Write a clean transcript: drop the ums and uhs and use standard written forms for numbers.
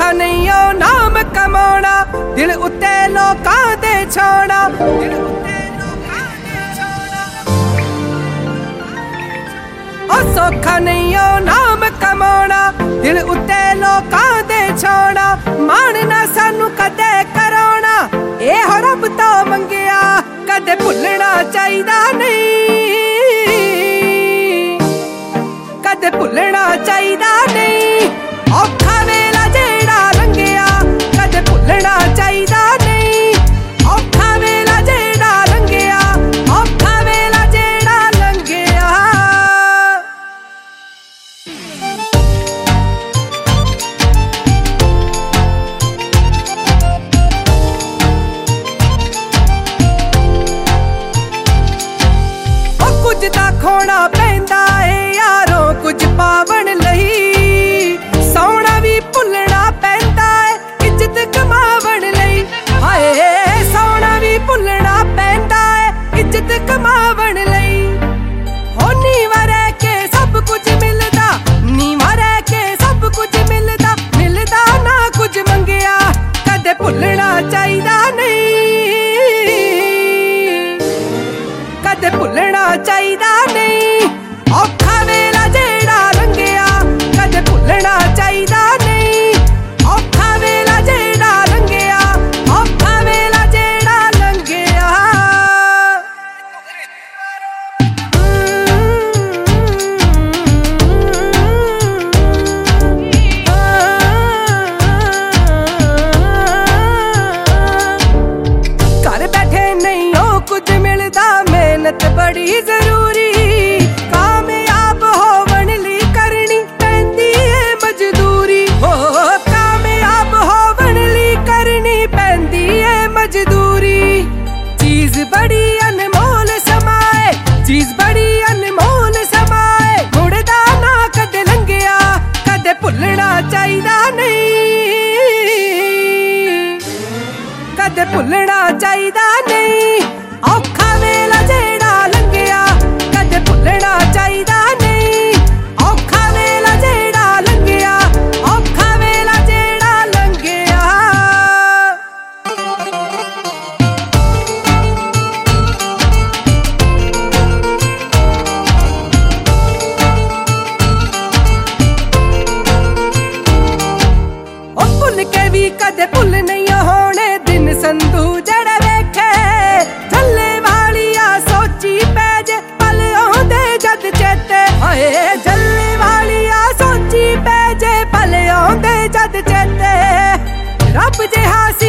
सौखा नहीं ओ नाम कमाना, दिल उत्ते लोकां दे छाना, दिल उत्ते लोकां दे छाना। ओ सौखा नहीं ओ नाम कमाना, दिल उत्ते लोकां दे छाना। मान ना सानू कदे कराना, ए हो रब तो मंगिया कदे भुलना चाहिदा नहीं, कदे भुलना चाहिदा नहीं। औखा वेला जेड़ा लंघिया कदे भुलना चाहिदा नहीं, औखा वेला जेड़ा लंघिया, औखा वेला जेड़ा लंघिया। ओ कुछ तां खोना पैंदा ए यारों कुछ पावन लई, सौना भी भुलना पैंदा है इज्जत कमावन लई। हाय सौना भी भुलना पैंदा है इज्जत कमावन लई। हो नीवा रह के सब कुछ मिलदा, नीवा रह के सब कुछ मिलदा, मिलदा ना कुछ मंगिया कदे भुलना चाहिदा नहीं, कदे भुलना चाहिदा नहीं। औखा वेला जेड़ा लंघिया कदे भुलना चाहिदा नहीं, औखा वेला जेड़ा लंघिया, औखा वेला जेड़ा लंघिया। घर बैठे नहीं हो कुछ मिलदा, मेहनत बड़ी जरूरी, कामयाब होवन लई करनी पैंदी है मजदूरी। हो कामयाब होवन लई करनी पैंदी है मजदूरी। चीज बड़ी अनमोल समाए, चीज बड़ी अनमोल समाए, मुड़दा ना कदे लंघिया कदे भुलना चाहिदा नहीं, कदे भुलना चाहिदा नहीं। औखा वेला जेड़ा लंघिया कदे भुलना चाहिदा नहीं, औखा वेला जेड़ा लंघिया, औखा वेला जेड़ा लंघिया। ओ भुल के भी कदे भुल नहीं होने दिन संधू जड़े वेखे, झल्ले वालिया सोची पै जे पल आउंदे जद चेते। हाय झल्ले वालिया सोची पै जे पल आउंदे जद चेते। रब जिहा सी